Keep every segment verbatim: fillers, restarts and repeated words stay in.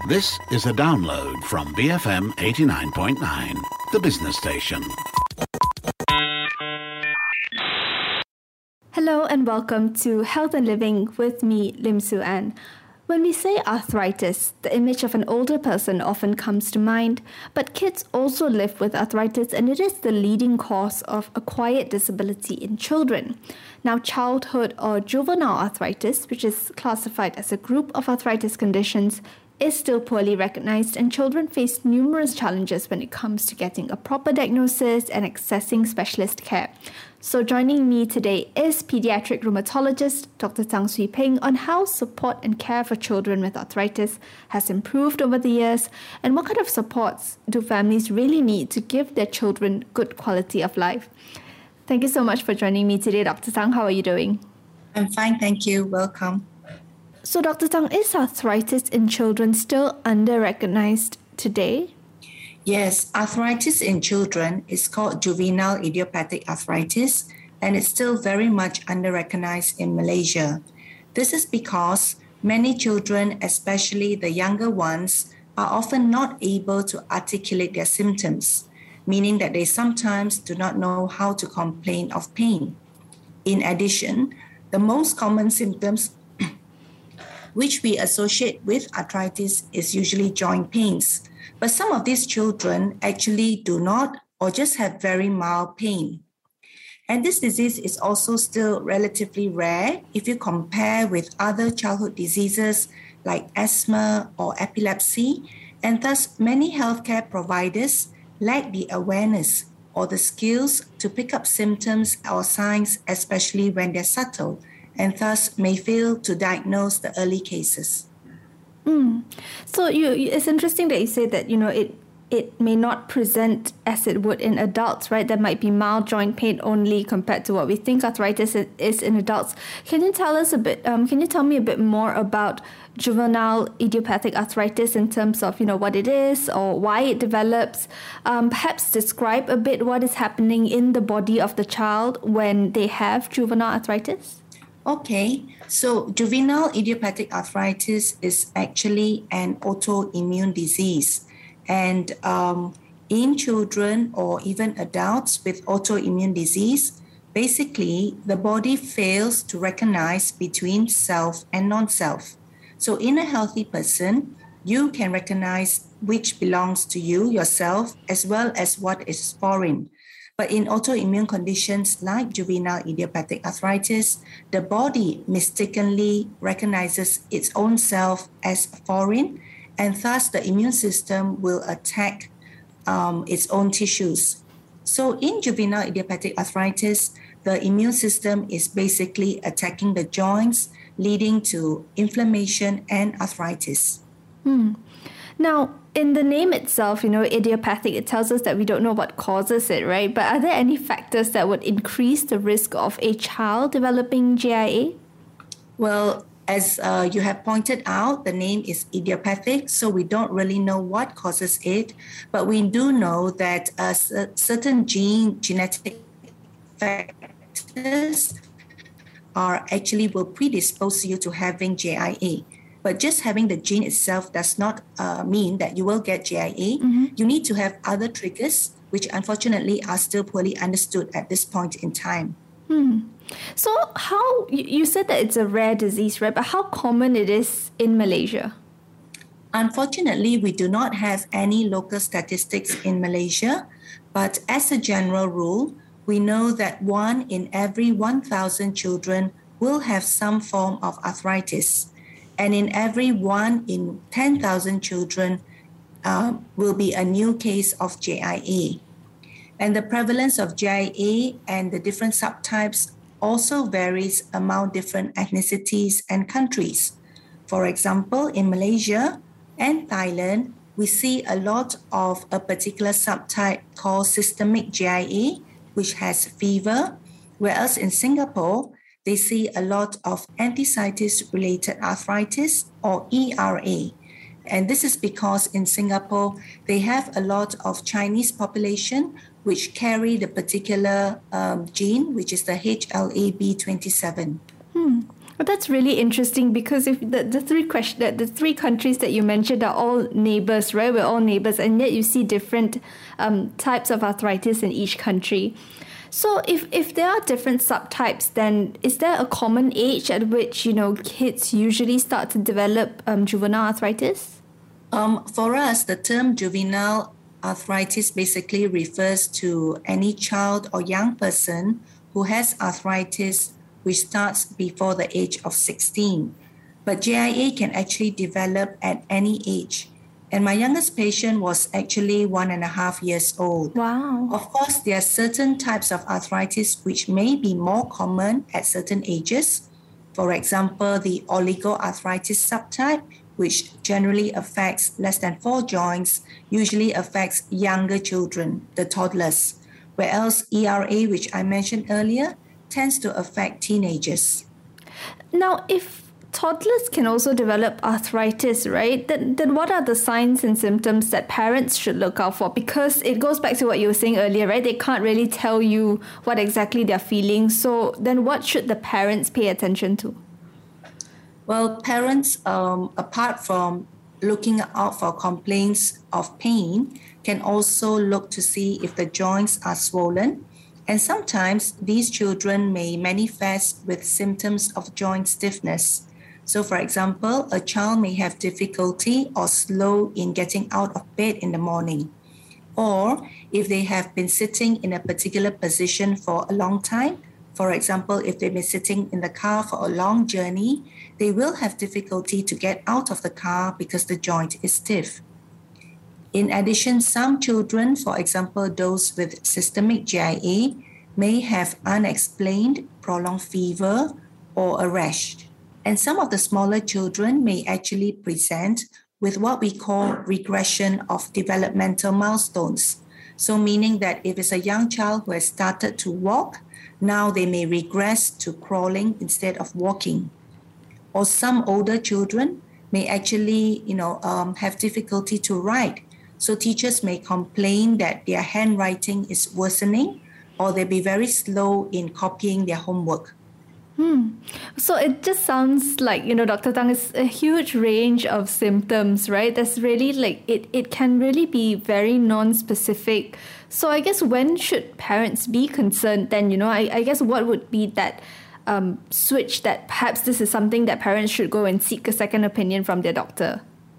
This is a download from B F M eighty-nine point nine, the business station. Hello and welcome to Health and Living with me, Lim Su An. When we say arthritis, the image of an older person often comes to mind, but kids also live with arthritis and it is the leading cause of acquired disability in children. Now, childhood or juvenile arthritis, which is classified as a group of arthritis conditions, is still poorly recognized, and children face numerous challenges when it comes to getting a proper diagnosis and accessing specialist care. So joining me today is pediatric rheumatologist Doctor Zhang Sui Ping on how support and care for children with arthritis has improved over the years, and what kind of supports do families really need to give their children good quality of life. Thank you so much for joining me today, Doctor Zhang. How are you doing? I'm fine, thank you. Welcome. So, Doctor Zhang, is arthritis in children still under-recognized today? Yes, arthritis in children is called juvenile idiopathic arthritis, and it's still very much under-recognized in Malaysia. This is because many children, especially the younger ones, are often not able to articulate their symptoms, meaning that they sometimes do not know how to complain of pain. In addition, the most common symptoms which we associate with arthritis is usually joint pains. But some of these children actually do not or just have very mild pain. And this disease is also still relatively rare if you compare with other childhood diseases like asthma or epilepsy, and thus many healthcare providers lack the awareness or the skills to pick up symptoms or signs, especially when they're subtle, and thus may fail to diagnose the early cases. Mm. So you, it's interesting that you say that, you know, it it may not present as it would in adults, right? There might be mild joint pain only compared to what we think arthritis is in adults. Can you tell us a bit, um, can you tell me a bit more about juvenile idiopathic arthritis in terms of, you know, what it is or why it develops? Um, perhaps describe a bit what is happening in the body of the child when they have juvenile arthritis? Okay, so juvenile idiopathic arthritis is actually an autoimmune disease. And um, in children or even adults with autoimmune disease, basically the body fails to recognize between self and non-self. So in a healthy person, you can recognize which belongs to you, yourself, as well as what is foreign. But in autoimmune conditions like juvenile idiopathic arthritis, the body mistakenly recognizes its own self as foreign, and thus the immune system will attack um, its own tissues. So in juvenile idiopathic arthritis, the immune system is basically attacking the joints, leading to inflammation and arthritis. Hmm. Now, in the name itself, you know, idiopathic, it tells us that we don't know what causes it, right? But are there any factors that would increase the risk of a child developing J I A? Well, as uh, you have pointed out, the name is idiopathic, so we don't really know what causes it. But we do know that uh, certain gene genetic factors are actually will predispose you to having J I A. But just having the gene itself does not uh, mean that you will get J I A. Mm-hmm. You need to have other triggers, which unfortunately are still poorly understood at this point in time. Hmm. So how, you said that it's a rare disease, right? But how common it is in Malaysia? Unfortunately, we do not have any local statistics in Malaysia. But as a general rule, we know that one in every one thousand children will have some form of arthritis. And in every one in ten thousand children uh, will be a new case of J I A. And the prevalence of J I A and the different subtypes also varies among different ethnicities and countries. For example, in Malaysia and Thailand, we see a lot of a particular subtype called systemic J I A, which has fever, whereas in Singapore, they see a lot of enthesitis-related arthritis, or E R A. And this is because in Singapore, they have a lot of Chinese population which carry the particular um, gene, which is the H L A B twenty-seven. Hmm. Well, that's really interesting because if the, the three question the, the three countries that you mentioned are all neighbors, right? We're all neighbors, and yet you see different um, types of arthritis in each country. So if, if there are different subtypes, then is there a common age at which, you know, kids usually start to develop um, juvenile arthritis? Um, for us, the term juvenile arthritis basically refers to any child or young person who has arthritis which starts before the age of sixteen. But J I A can actually develop at any age. And my youngest patient was actually one and a half years old. Wow. Of course, there are certain types of arthritis which may be more common at certain ages. For example, the oligoarthritis subtype, which generally affects less than four joints, usually affects younger children, the toddlers. Whereas E R A, which I mentioned earlier, tends to affect teenagers. Now, if toddlers can also develop arthritis, right? Then, then what are the signs and symptoms that parents should look out for? Because it goes back to what you were saying earlier, right? They can't really tell you what exactly they're feeling. So then what should the parents pay attention to? Well, parents, um, apart from looking out for complaints of pain, can also look to see if the joints are swollen. And sometimes these children may manifest with symptoms of joint stiffness. So, for example, a child may have difficulty or slow in getting out of bed in the morning. Or if they have been sitting in a particular position for a long time, for example, if they've been sitting in the car for a long journey, they will have difficulty to get out of the car because the joint is stiff. In addition, some children, for example, those with systemic J I A, may have unexplained prolonged fever or a rash. And some of the smaller children may actually present with what we call regression of developmental milestones. So meaning that if it's a young child who has started to walk, now they may regress to crawling instead of walking. Or some older children may actually, you know, um, have difficulty to write. So teachers may complain that their handwriting is worsening, or they'll be very slow in copying their homework. Hmm. So it just sounds like, you know, Doctor Tang, is a huge range of symptoms, right? That's really like, it, it can really be very non-specific. So I guess when should parents be concerned then, you know, I, I guess what would be that um, switch that perhaps this is something that parents should go and seek a second opinion from their doctor?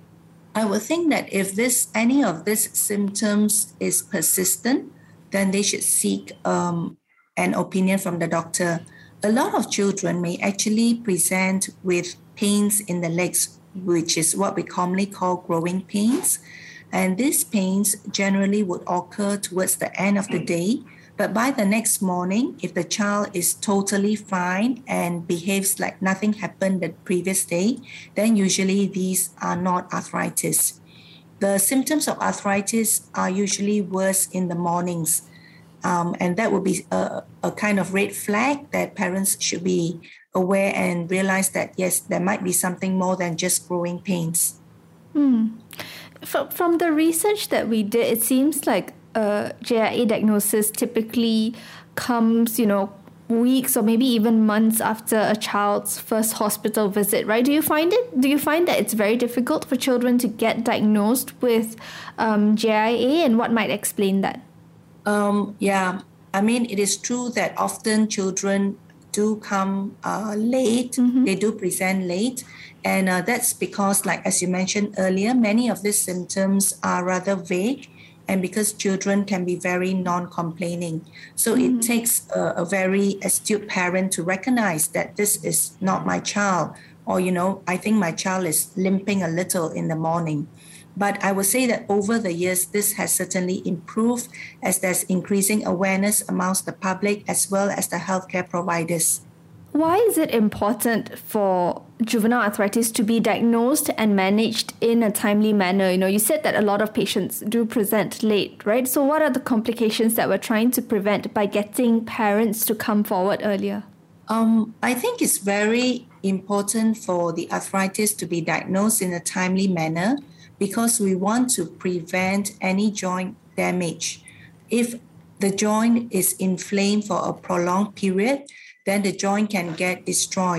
I would think that if this any of these symptoms is persistent, then they should seek um, an opinion from the doctor. A lot of children may actually present with pains in the legs, which is what we commonly call growing pains. And these pains generally would occur towards the end of the day. But by the next morning, if the child is totally fine and behaves like nothing happened the previous day, then usually these are not arthritis. The symptoms of arthritis are usually worse in the mornings. Um, and that would be a, a kind of red flag that parents should be aware and realize that, yes, there might be something more than just growing pains. Hmm. From, from the research that we did, it seems like a J I A diagnosis typically comes, you know, weeks or maybe even months after a child's first hospital visit, right? Do you find it? Do you find that it's very difficult for children to get diagnosed with um, J I A, and what might explain that? Um, yeah, I mean, it is true that often children do come uh, late, mm-hmm. They do present late. And uh, that's because, like, as you mentioned earlier, many of these symptoms are rather vague, and because children can be very non-complaining. So mm-hmm. it takes a, a very astute parent to recognize that this is not my child, or, you know, I think my child is limping a little in the morning. But I would say that over the years, this has certainly improved as there's increasing awareness amongst the public as well as the healthcare providers. Why is it important for juvenile arthritis to be diagnosed and managed in a timely manner? You know, you said that a lot of patients do present late, right? So what are the complications that we're trying to prevent by getting parents to come forward earlier? Um, I think it's very important for the arthritis to be diagnosed in a timely manner, because we want to prevent any joint damage. If the joint is inflamed for a prolonged period, then the joint can get destroyed.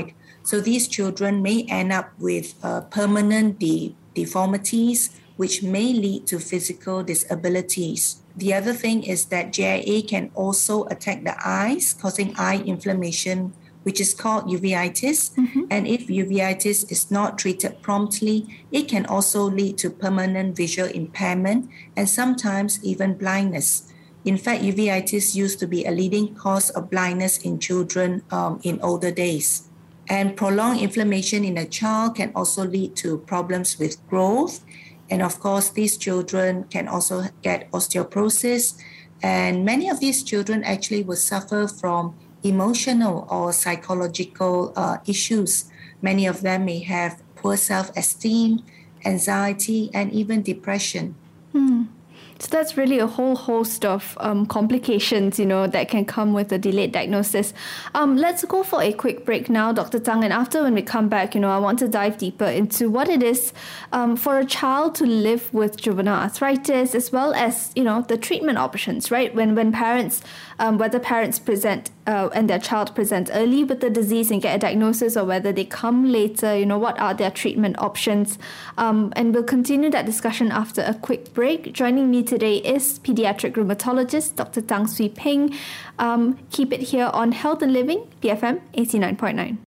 So these children may end up with uh, permanent de- deformities, which may lead to physical disabilities. The other thing is that J I A can also attack the eyes, causing eye inflammation, which is called uveitis. Mm-hmm. And if uveitis is not treated promptly, it can also lead to permanent visual impairment and sometimes even blindness. In fact, uveitis used to be a leading cause of blindness in children um, in older days. And prolonged inflammation in a child can also lead to problems with growth. And of course, these children can also get osteoporosis. And many of these children actually will suffer from emotional or psychological uh, issues. Many of them may have poor self-esteem, anxiety, and even depression. Hmm. So that's really a whole host of um, complications, you know, that can come with a delayed diagnosis. Um, let's go for a quick break now, Doctor Tang. And after, when we come back, you know, I want to dive deeper into what it is um, for a child to live with juvenile arthritis, as well as, you know, the treatment options, right? When when parents, um, whether parents present uh, and their child presents early with the disease and get a diagnosis, or whether they come later, you know, what are their treatment options? Um, and we'll continue that discussion after a quick break. Joining me today is pediatric rheumatologist Doctor Tang Swee Peng. Um, keep it here on Health and Living, B F M eighty-nine point nine.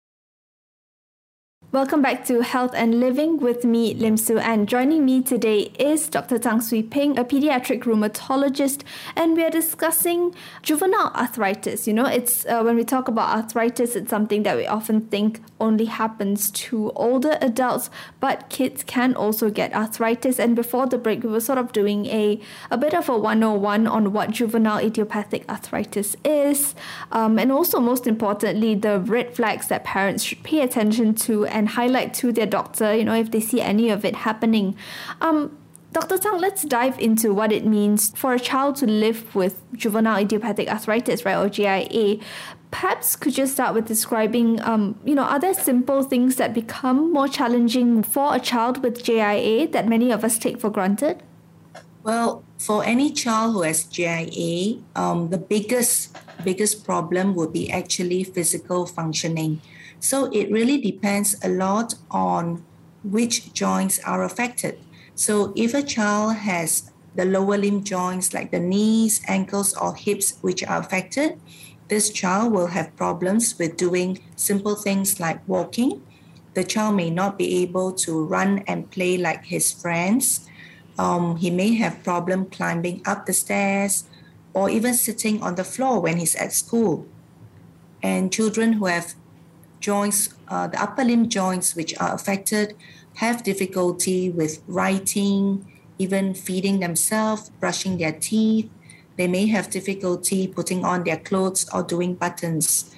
Welcome back to Health and Living with me, Lim Su Ann. Joining me today is Doctor Tang Swee Peng, a pediatric rheumatologist, and we are discussing juvenile arthritis. You know, it's uh, when we talk about arthritis, it's something that we often think only happens to older adults, but kids can also get arthritis. And before the break, we were sort of doing a, a bit of a one oh one on what juvenile idiopathic arthritis is, um, and also, most importantly, the red flags that parents should pay attention to and highlight to their doctor, you know, if they see any of it happening. Um, Doctor Tang, let's dive into what it means for a child to live with juvenile idiopathic arthritis, right, or J I A. Perhaps could you start with describing, um, you know, are there simple things that become more challenging for a child with J I A that many of us take for granted? Well, for any child who has J I A, um, the biggest biggest problem would be actually physical functioning. So it really depends a lot on which joints are affected. So if a child has the lower limb joints like the knees, ankles, or hips which are affected, this child will have problems with doing simple things like walking. The child may not be able to run and play like his friends. Um, he may have problem climbing up the stairs or even sitting on the floor when he's at school. And children who have joints, uh, the upper limb joints which are affected, have difficulty with writing, even feeding themselves, brushing their teeth. They may have difficulty putting on their clothes or doing buttons.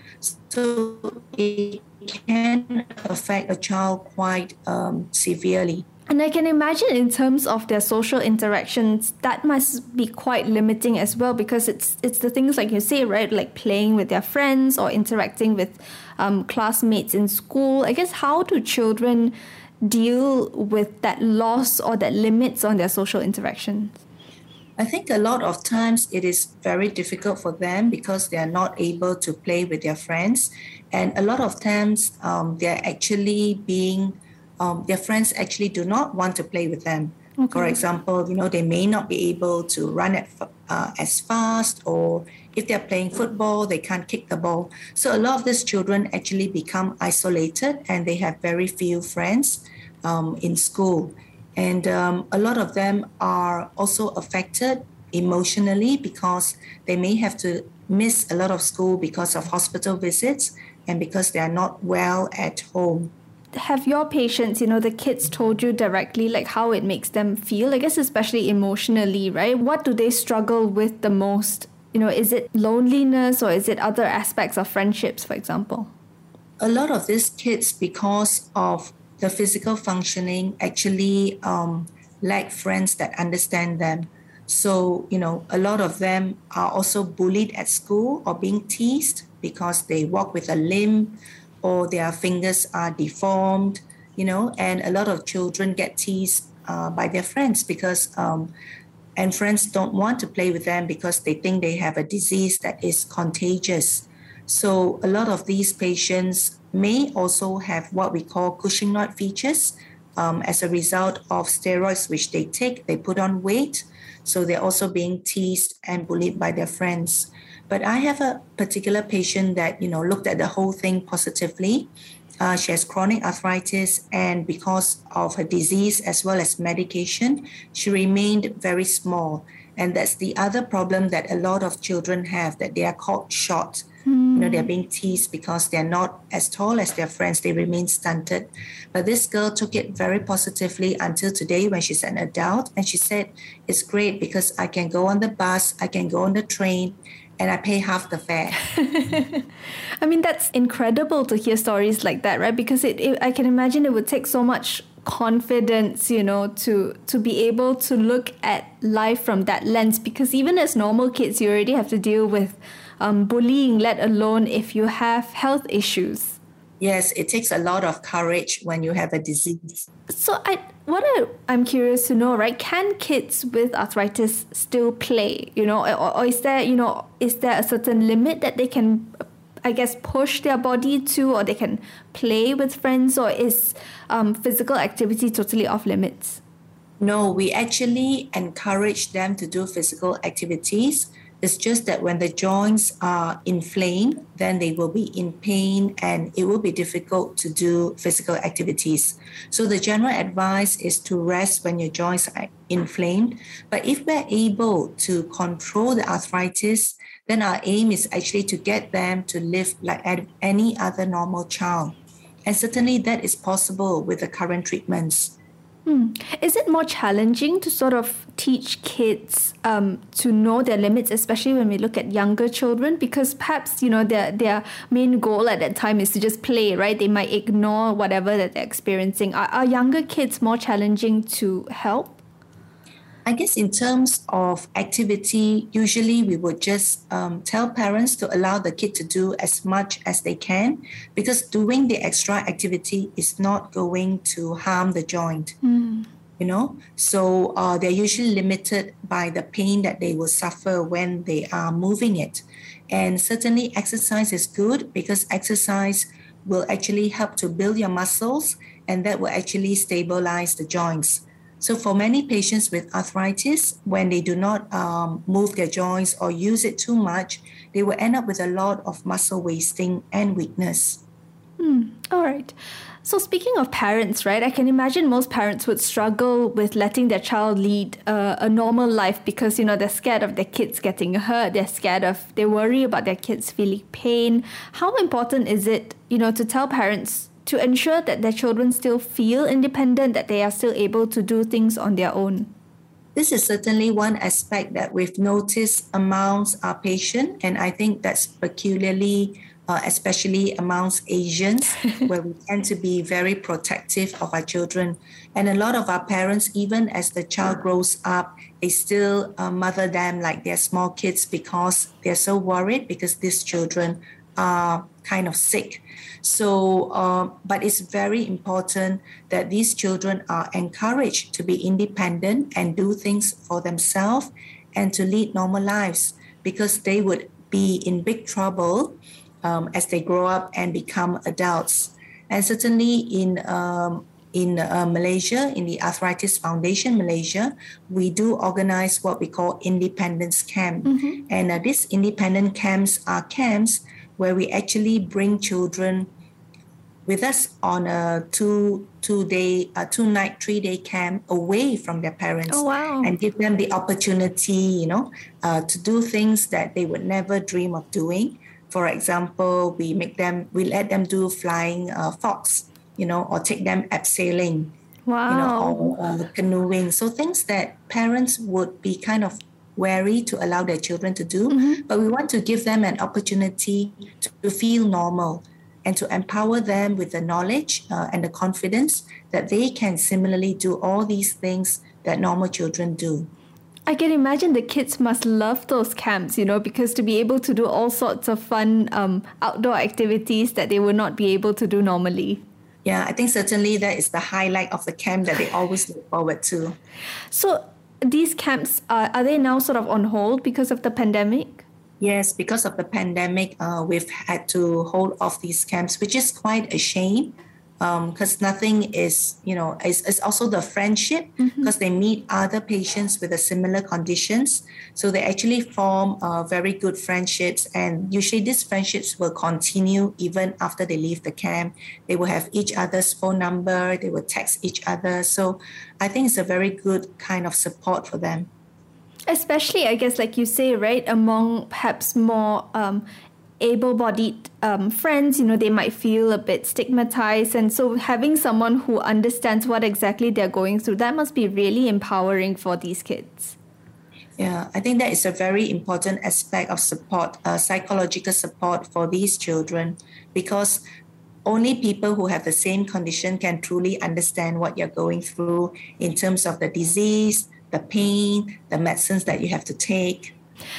So it can affect a child quite um, severely. And I can imagine in terms of their social interactions, that must be quite limiting as well, because it's it's the things like you say, right? Like playing with their friends or interacting with um, classmates in school. I guess, how do children deal with that loss or that limits on their social interactions? I think a lot of times it is very difficult for them because they are not able to play with their friends. And a lot of times um, they're actually being Um, their friends actually do not want to play with them. Okay. For example, you know, they may not be able to run at, uh, as fast, or if they're playing football, they can't kick the ball. So a lot of these children actually become isolated and they have very few friends um, in school. And um, a lot of them are also affected emotionally because they may have to miss a lot of school because of hospital visits and because they are not well at home. Have your patients, you know, the kids told you directly like how it makes them feel? I guess especially emotionally, right? What do they struggle with the most? You know, is it loneliness or is it other aspects of friendships, for example? A lot of these kids, because of the physical functioning, actually um, lack friends that understand them. So, you know, a lot of them are also bullied at school or being teased because they walk with a limp, or their fingers are deformed, you know, and a lot of children get teased uh, by their friends because, um, and friends don't want to play with them because they think they have a disease that is contagious. So a lot of these patients may also have what we call Cushingoid features um, as a result of steroids which they take. They put on weight, so they're also being teased and bullied by their friends. But I have a particular patient that, you know, looked at the whole thing positively. Uh, she has chronic arthritis, and because of her disease as well as medication, she remained very small. And that's the other problem that a lot of children have, that they are caught short. Mm. You know, they're being teased because they're not as tall as their friends. They remain stunted. But this girl took it very positively until today when she's an adult. And she said, it's great because I can go on the bus, I can go on the train, and I pay half the fare. I mean, that's incredible to hear stories like that, right? Because it, it, I can imagine it would take so much confidence, you know, to to be able to look at life from that lens. Because even as normal kids, you already have to deal with um, bullying, let alone if you have health issues. Yes, it takes a lot of courage when you have a disease. So I, what I, I'm curious to know, right? Can kids with arthritis still play? You know, or, or is there, you know, is there a certain limit that they can, I guess, push their body to, or they can play with friends, or is um, physical activity totally off limits? No, we actually encourage them to do physical activities. It's just that when the joints are inflamed, then they will be in pain and it will be difficult to do physical activities. So the general advice is to rest when your joints are inflamed. But if we're able to control the arthritis, then our aim is actually to get them to live like any other normal child. And certainly that is possible with the current treatments. Hmm. Is it more challenging to sort of teach kids um, to know their limits, especially when we look at younger children? Because perhaps, you know, their their main goal at that time is to just play, right? They might ignore whatever that they're experiencing. Are, are younger kids more challenging to help? I guess in terms of activity, usually we would just um, tell parents to allow the kid to do as much as they can, because doing the extra activity is not going to harm the joint, mm. you know. So uh, they're usually limited by the pain that they will suffer when they are moving it. And certainly exercise is good because exercise will actually help to build your muscles, and that will actually stabilize the joints. So for many patients with arthritis, when they do not um, move their joints or use it too much, they will end up with a lot of muscle wasting and weakness. Hmm. All right. So speaking of parents, right, I can imagine most parents would struggle with letting their child lead uh, a normal life because, you know, they're scared of their kids getting hurt. They're scared of, they worry about their kids feeling pain. How important is it, you know, to tell parents to ensure that their children still feel independent, that they are still able to do things on their own? This is certainly one aspect that we've noticed amongst our patients, and I think that's peculiarly, uh, especially amongst Asians, where we tend to be very protective of our children. And a lot of our parents, even as the child grows up, they still uh, mother them like they're small kids because they're so worried because these children are kind of sick. So, uh, but it's very important that these children are encouraged to be independent and do things for themselves and to lead normal lives, because they would be in big trouble um, as they grow up and become adults. And certainly in um, in uh, Malaysia, in the Arthritis Foundation Malaysia, we do organize what we call independence camp. Mm-hmm. And uh, these independent camps are camps where we actually bring children with us on a two two day, a two night, three day camp away from their parents. Oh, wow. And give them the opportunity, you know, uh, to do things that they would never dream of doing. For example, we make them, we let them do flying uh, fox, you know, or take them abseiling, wow. you know, or, or canoeing. So things that parents would be kind of wary to allow their children to do, mm-hmm. but we want to give them an opportunity to, to feel normal and to empower them with the knowledge uh, and the confidence that they can similarly do all these things that normal children do. I can imagine the kids must love those camps, you know, because to be able to do all sorts of fun um, outdoor activities that they would not be able to do normally. Yeah, I think certainly that is the highlight of the camp that they always look forward to. So these camps, uh, are they now sort of on hold because of the pandemic? Yes, because of the pandemic, uh, we've had to hold off these camps, which is quite a shame. Because nothing is, you know, it's, it's also the friendship because they meet other patients with a similar conditions. So they actually form uh, very good friendships. And usually these friendships will continue even after they leave the camp. They will have each other's phone number. They will text each other. So I think it's a very good kind of support for them. Especially, I guess, like you say, right, among perhaps more um, able-bodied um, friends, you know, they might feel a bit stigmatized. And so having someone who understands what exactly they're going through, that must be really empowering for these kids. Yeah, I think that is a very important aspect of support, uh, psychological support for these children, because only people who have the same condition can truly understand what you're going through in terms of the disease, the pain, the medicines that you have to take.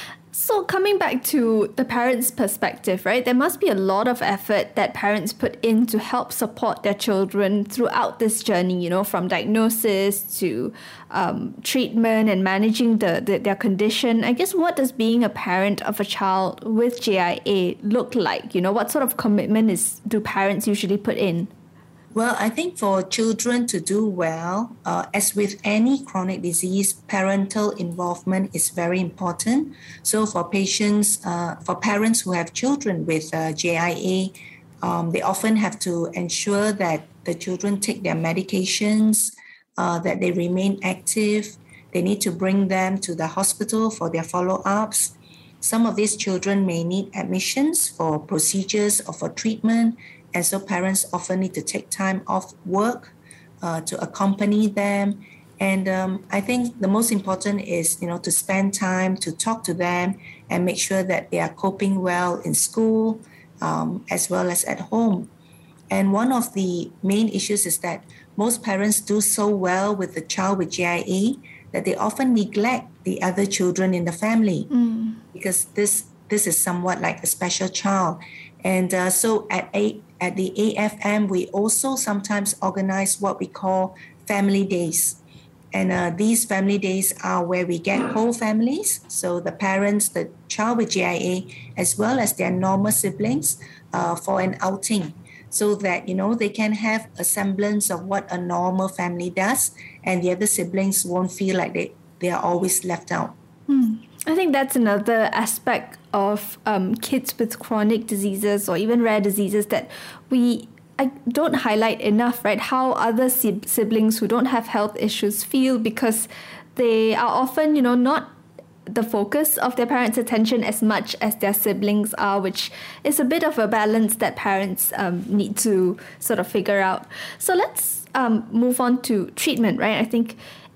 So coming back to the parents' perspective, right, there must be a lot of effort that parents put in to help support their children throughout this journey, you know, from diagnosis to um, treatment and managing the, the their condition. I guess, what does being a parent of a child with J I A look like? You know, what sort of commitment is do parents usually put in? Well, I think for children to do well, uh, as with any chronic disease, parental involvement is very important. So for patients, uh, for parents who have children with uh, J I A, um, they often have to ensure that the children take their medications, uh, that they remain active. They need to bring them to the hospital for their follow-ups. Some of these children may need admissions for procedures or for treatment. And so parents often need to take time off work uh, to accompany them. And um, I think the most important is, you know, to spend time to talk to them and make sure that they are coping well in school um, as well as at home. And one of the main issues is that most parents do so well with the child with J I A that they often neglect the other children in the family mm. because this this is somewhat like a special child. And uh, so at a, at the A F M, we also sometimes organize what we call family days. And uh, these family days are where we get whole families. So the parents, the child with J I A, as well as their normal siblings uh, for an outing so that, you know, they can have a semblance of what a normal family does. And the other siblings won't feel like they, they are always left out. Hmm. I think that's another aspect of um, kids with chronic diseases or even rare diseases that we I don't highlight enough, right? How other siblings who don't have health issues feel because they are often, you know, not the focus of their parents' attention as much as their siblings are, which is a bit of a balance that parents um, need to sort of figure out. So let's um, move on to treatment, right? I think,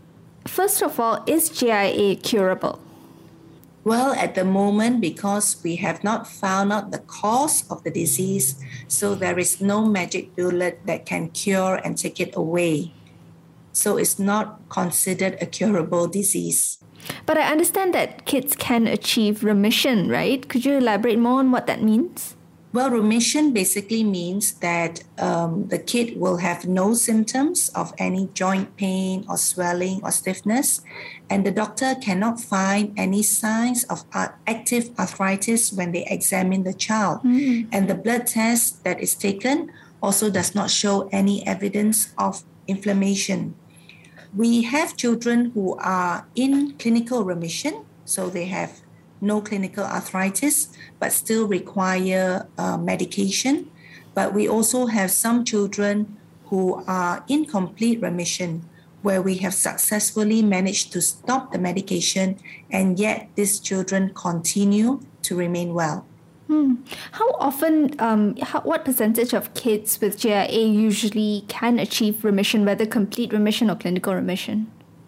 first of all, is J I A curable? Well, at the moment, because we have not found out the cause of the disease, so there is no magic bullet that can cure and take it away. So it's not considered a curable disease. But I understand that kids can achieve remission, right? Could you elaborate more on what that means? Well, remission basically means that um, the kid will have no symptoms of any joint pain or swelling or stiffness, and the doctor cannot find any signs of active arthritis when they examine the child. Mm-hmm. And the blood test that is taken also does not show any evidence of inflammation. We have children who are in clinical remission, so they have no clinical arthritis, but still require uh, medication. But we also have some children who are in complete remission, where we have successfully managed to stop the medication, and yet these children continue to remain well. Hmm. How often, um, how, what percentage of kids with J I A usually can achieve remission, whether complete remission or clinical remission?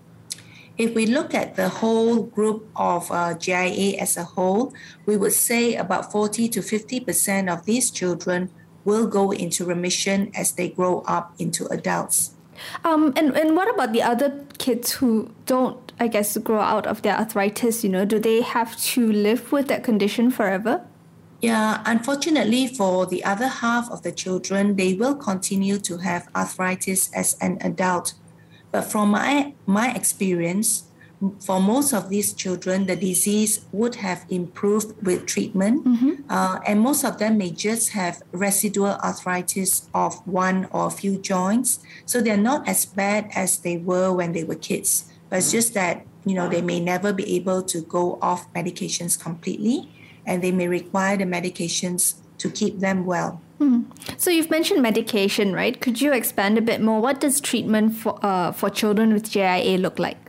If we look at the whole group of uh, J I A as a whole, we would say about forty to fifty percent of these children will go into remission as they grow up into adults. Um, and, and what about the other kids who don't, I guess, grow out of their arthritis? You know, do they have to live with that condition forever? Yeah, unfortunately for the other half of the children, they will continue to have arthritis as an adult. But from my, my experience, for most of these children, the disease would have improved with treatment, mm-hmm. uh, and most of them may just have residual arthritis of one or a few joints. So they're not as bad as they were when they were kids. But it's just that, you know, they may never be able to go off medications completely, and they may require the medications to keep them well. Mm. So you've mentioned medication, right? Could you expand a bit more? What does treatment for uh, for children with J I A look like?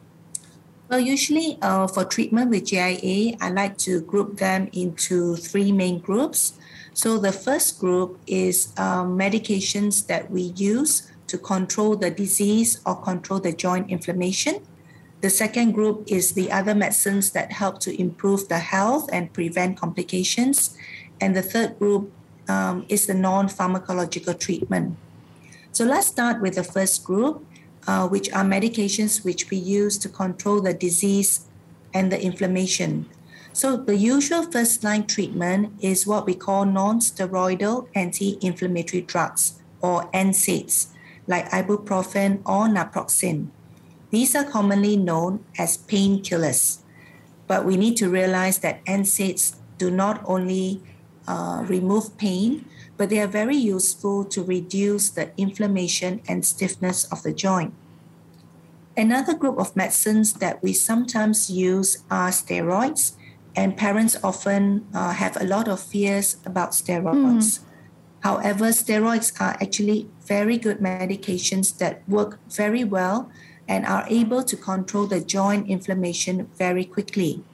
Well, usually uh, for treatment with J I A, I like to group them into three main groups. So the first group is um, medications that we use to control the disease or control the joint inflammation. The second group is the other medicines that help to improve the health and prevent complications. And the third group um, is the non-pharmacological treatment. So let's start with the first group, uh, which are medications which we use to control the disease and the inflammation. So the usual first-line treatment is what we call non-steroidal anti-inflammatory drugs, or N SAIDs, like ibuprofen or naproxen. These are commonly known as painkillers. But we need to realize that N SAIDs do not only uh, remove pain, but they are very useful to reduce the inflammation and stiffness of the joint. Another group of medicines that we sometimes use are steroids, and parents often uh, have a lot of fears about steroids. Mm. However, steroids are actually very good medications that work very well and are able to control the joint inflammation very quickly.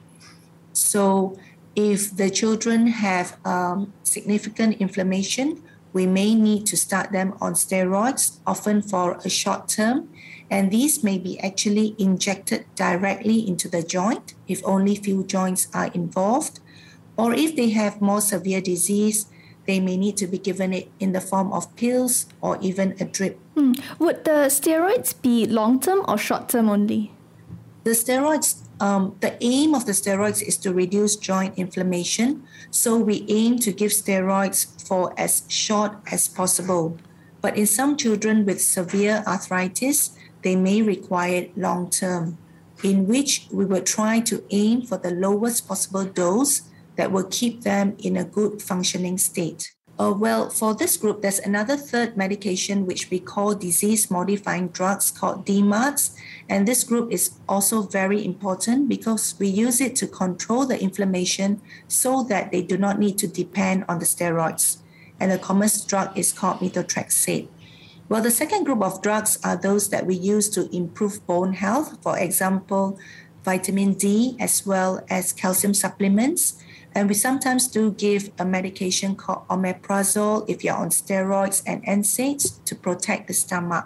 So if the children have um, significant inflammation, we may need to start them on steroids, often for a short term, and these may be actually injected directly into the joint if only few joints are involved, or if they have more severe disease, they may need to be given it in the form of pills or even a drip. Hmm. Would the steroids be long-term or short-term only? The steroids, um, the aim of the steroids is to reduce joint inflammation. So we aim to give steroids for as short as possible. But in some children with severe arthritis, they may require long-term, in which we will try to aim for the lowest possible dose that will keep them in a good functioning state. Uh, well, for this group, there's another third medication which we call disease-modifying drugs called D MARDs. And this group is also very important because we use it to control the inflammation so that they do not need to depend on the steroids. And the commonest drug is called methotrexate. Well, the second group of drugs are those that we use to improve bone health, for example, vitamin D as well as calcium supplements. And we sometimes do give a medication called omeprazole if you're on steroids and N SAIDs to protect the stomach.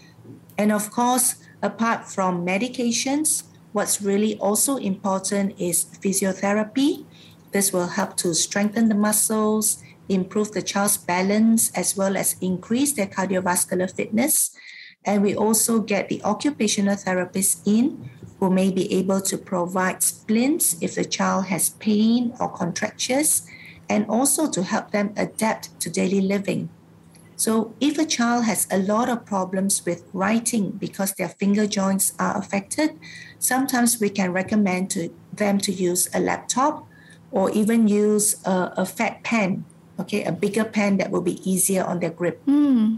And of course, apart from medications, what's really also important is physiotherapy. This will help to strengthen the muscles, improve the child's balance, as well as increase their cardiovascular fitness. And we also get the occupational therapists in who may be able to provide splints if the child has pain or contractures, and also to help them adapt to daily living. So if a child has a lot of problems with writing because their finger joints are affected, sometimes we can recommend to them to use a laptop or even use a, a fat pen, okay, a bigger pen that will be easier on their grip. Mm.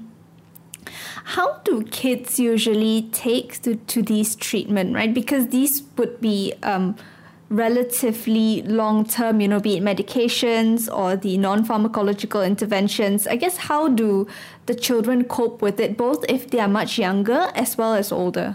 How do kids usually take to, to these treatment, right? Because these would be um, relatively long-term, you know, be it medications or the non-pharmacological interventions. I guess how do the children cope with it, both if they are much younger as well as older?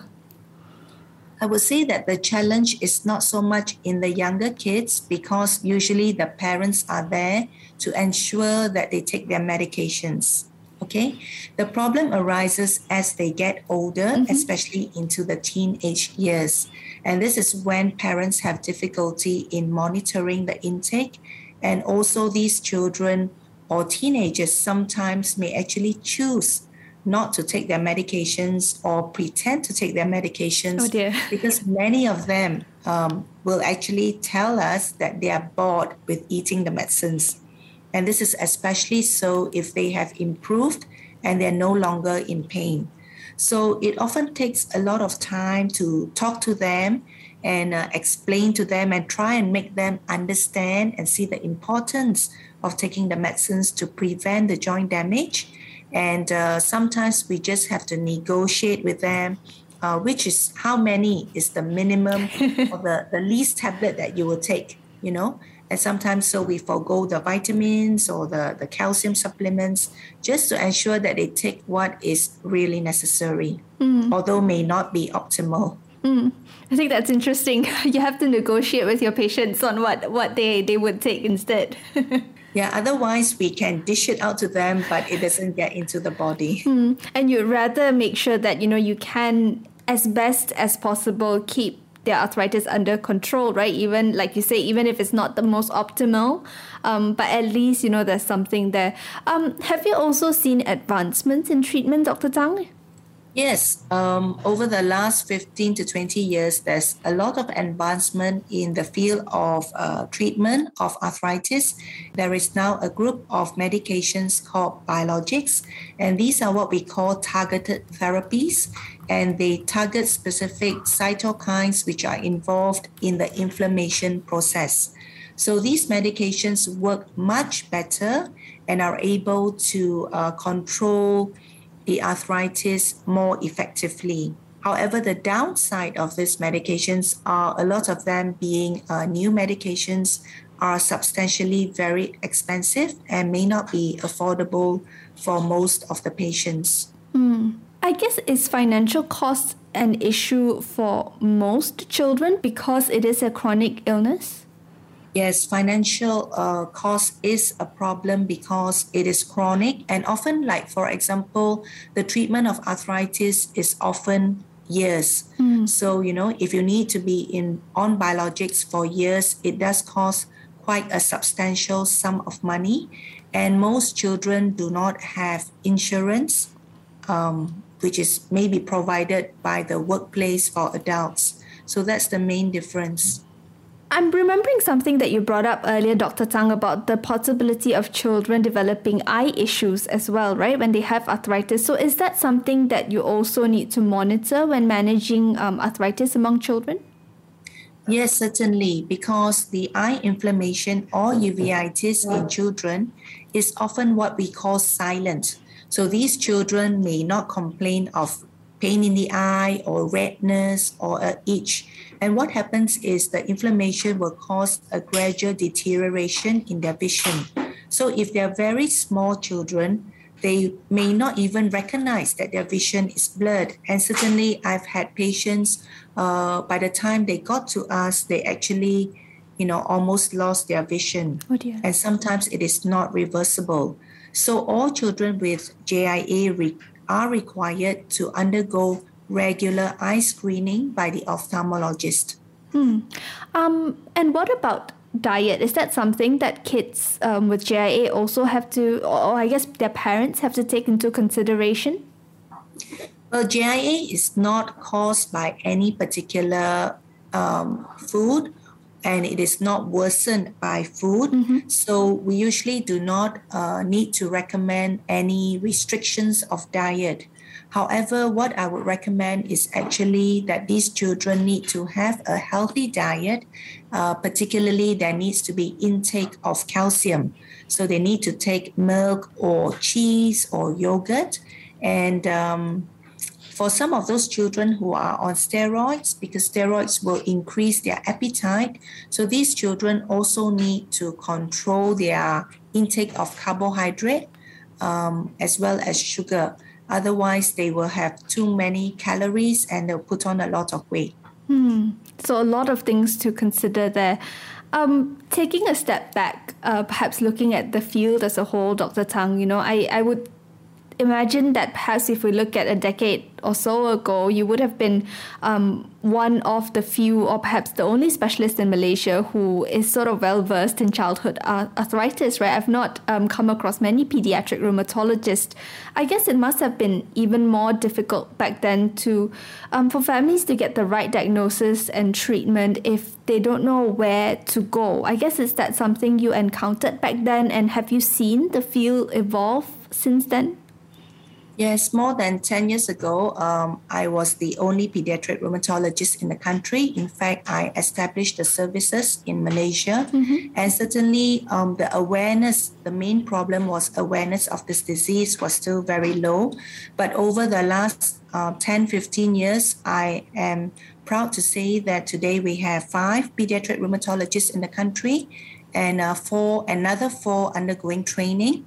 I would say that the challenge is not so much in the younger kids because usually the parents are there to ensure that they take their medications. Okay, the problem arises as they get older, mm-hmm. especially into the teenage years. And this is when parents have difficulty in monitoring the intake. And also these children or teenagers sometimes may actually choose not to take their medications or pretend to take their medications. Oh dear. Because many of them um, will actually tell us that they are bored with eating the medicines. And this is especially so if they have improved and they're no longer in pain. So it often takes a lot of time to talk to them and uh, explain to them and try and make them understand and see the importance of taking the medicines to prevent the joint damage. And uh, sometimes we just have to negotiate with them, uh, which is how many is the minimum or the, the least tablet that you will take, you know. And sometimes so we forgo the vitamins or the, the calcium supplements just to ensure that they take what is really necessary, mm. although may not be optimal. Mm. I think that's interesting. You have to negotiate with your patients on what, what they, they would take instead. Yeah, otherwise we can dish it out to them, but it doesn't get into the body. Mm. And you'd rather make sure that, you know, you can, as best as possible, keep their arthritis under control, right? Even, like you say, even if it's not the most optimal, um, but at least, you know, there's something there. Um, have you also seen advancements in treatment, Doctor Tang? Yes, um, over the last fifteen to twenty years, there's a lot of advancement in the field of uh, treatment of arthritis. There is now a group of medications called biologics, and these are what we call targeted therapies, and they target specific cytokines which are involved in the inflammation process. So these medications work much better and are able to uh, control the arthritis more effectively. However, the downside of these medications are a lot of them being uh, new medications are substantially very expensive and may not be affordable for most of the patients. Mm. I guess is financial cost an issue for most children because it is a chronic illness? Yes, financial uh, cost is a problem because it is chronic, and often, like for example, the treatment of arthritis is often years. Mm. So, you know, if you need to be in on biologics for years, it does cost quite a substantial sum of money, and most children do not have insurance, um, which is maybe provided by the workplace for adults. So that's the main difference. I'm remembering something that you brought up earlier, Doctor Tang, about the possibility of children developing eye issues as well, right, when they have arthritis. So is that something that you also need to monitor when managing um, arthritis among children? Yes, certainly, because the eye inflammation or uveitis in children is often what we call silent. So these children may not complain of pain in the eye or redness or a itch. And what happens is the inflammation will cause a gradual deterioration in their vision. So if they're very small children, they may not even recognize that their vision is blurred. And certainly I've had patients, uh, by the time they got to us, they actually, you know, almost lost their vision. Oh dear. And sometimes it is not reversible. So all children with J I A re- are required to undergo regular eye screening by the ophthalmologist. Hmm. Um, and what about diet? Is that something that kids um, with J I A also have to, or I guess their parents have to take into consideration? Well, J I A is not caused by any particular um, food, and it is not worsened by food. Mm-hmm. So we usually do not uh, need to recommend any restrictions of diet. However, what I would recommend is actually that these children need to have a healthy diet, uh, particularly there needs to be intake of calcium. So they need to take milk or cheese or yogurt. And um, for some of those children who are on steroids, because steroids will increase their appetite, so these children also need to control their intake of carbohydrate um, as well as sugar. Otherwise, they will have too many calories and they'll put on a lot of weight. Hmm. So a lot of things to consider there. Um, taking a step back, uh, perhaps looking at the field as a whole, Doctor Tang, you know, I, I would imagine that perhaps if we look at a decade or so ago, you would have been um, one of the few or perhaps the only specialist in Malaysia who is sort of well-versed in childhood arthritis, right? I've not um, come across many pediatric rheumatologists. I guess it must have been even more difficult back then to um, for families to get the right diagnosis and treatment if they don't know where to go. I guess is that something you encountered back then, and have you seen the field evolve since then? Yes, more than ten years ago, um, I was the only pediatric rheumatologist in the country. In fact, I established the services in Malaysia. Mm-hmm. And certainly um, the awareness, the main problem was awareness of this disease was still very low. But over the last uh, ten, fifteen years, I am proud to say that today we have five pediatric rheumatologists in the country and uh, four, another four undergoing training.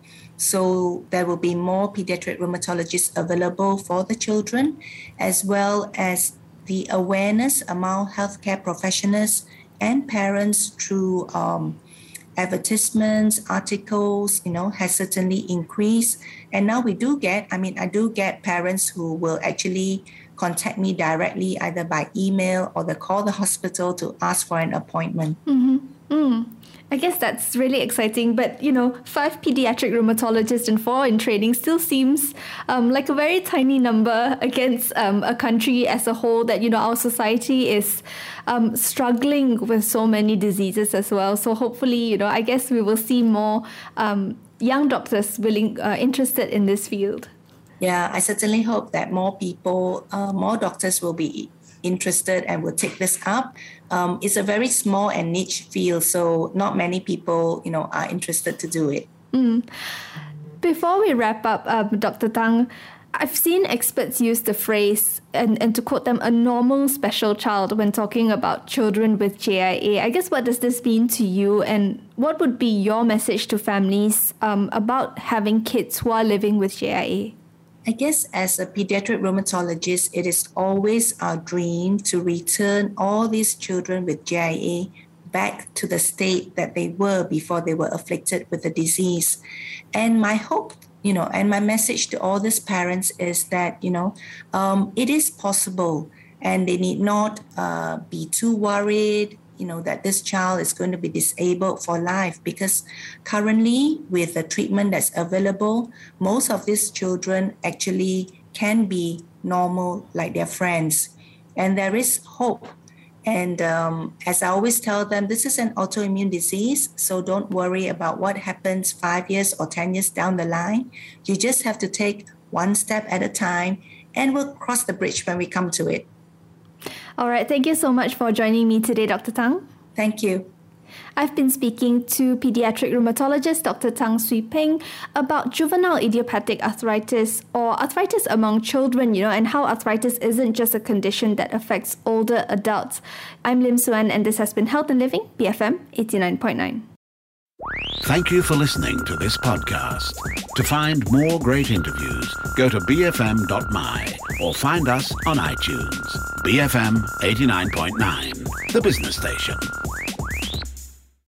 So there will be more pediatric rheumatologists available for the children, as well as the awareness among healthcare professionals and parents through um, advertisements, articles, you know, has certainly increased. And now we do get, I mean, I do get parents who will actually contact me directly either by email or they call the hospital to ask for an appointment. Mm-hmm. Mm. I guess that's really exciting, but you know, five pediatric rheumatologists and four in training still seems um, like a very tiny number against um, a country as a whole that, you know, our society is um, struggling with so many diseases as well. So hopefully, you know, I guess we will see more um, young doctors willing, uh, interested in this field. Yeah, I certainly hope that more people, uh, more doctors will be interested and will take this up. Um, it's a very small and niche field, so not many people, you know, are interested to do it. Mm. Before we wrap up, um, Doctor Tang, I've seen experts use the phrase, and, and to quote them, a normal special child when talking about children with J I A. I guess, what does this mean to you, and what would be your message to families um, about having kids who are living with J I A? I guess as a pediatric rheumatologist, it is always our dream to return all these children with J I A back to the state that they were before they were afflicted with the disease. And my hope, you know, and my message to all these parents is that, you know, um, it is possible and they need not uh, be too worried, you know, that this child is going to be disabled for life, because currently with the treatment that's available, most of these children actually can be normal like their friends. And there is hope. And um, as I always tell them, this is an autoimmune disease, so don't worry about what happens five years or ten years down the line. You just have to take one step at a time, and we'll cross the bridge when we come to it. All right. Thank you so much for joining me today, Doctor Tang. Thank you. I've been speaking to pediatric rheumatologist Doctor Tang Swee Peng about juvenile idiopathic arthritis, or arthritis among children, you know, and how arthritis isn't just a condition that affects older adults. I'm Lim Soo Ann, and this has been Health and Living, B F M eighty-nine point nine. Thank you for listening to this podcast. To find more great interviews, go to b f m dot m y or find us on iTunes. B F M eighty-nine point nine, the business station.